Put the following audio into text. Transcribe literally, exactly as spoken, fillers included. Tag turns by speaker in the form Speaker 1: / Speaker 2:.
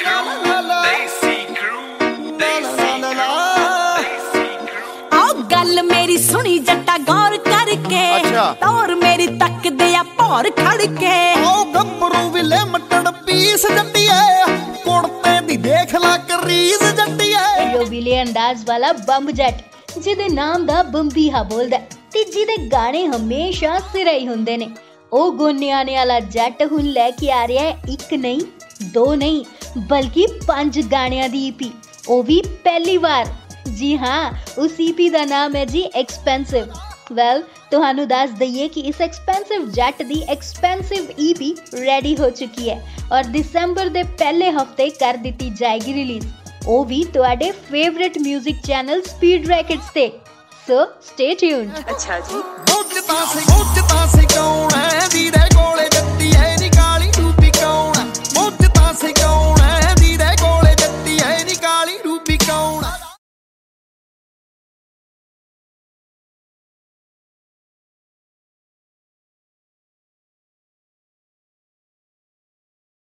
Speaker 1: गल मेरी सुनी जट्टा गौर करके तौर मेरी तक दिया भौर खड़के
Speaker 2: गब्बरू भी लिमिटेड पीस जट्टिए कुड़ते दी देख ला करीज जट्टिए
Speaker 3: यो विले अंदाज वाला बंब जट जिहदे नाम दा बंबीहा बोलदा ते जिहदे गाने हमेशा सिरे ही हुंदे ने ओ गोनियाने वाला जट हुण लैके आ रहा है एक नहीं दो नहीं बल्कि पांच गाणियां दी ईपी ओ भी पहली बार। जी हाँ, उस ईपी का नाम है जी एक्सपेंसिव। वैल well, तुहानू दस दईए कि इस एक्सपेंसिव जट दी एक्सपेंसिव ईपी रेडी हो चुकी है और दिसंबर दे पहले हफ्ते कर दी जाएगी रिलीज, वो भी तुहाडे favourite music channel speed rackets ते। So stay tuned.
Speaker 1: अच्छा जी।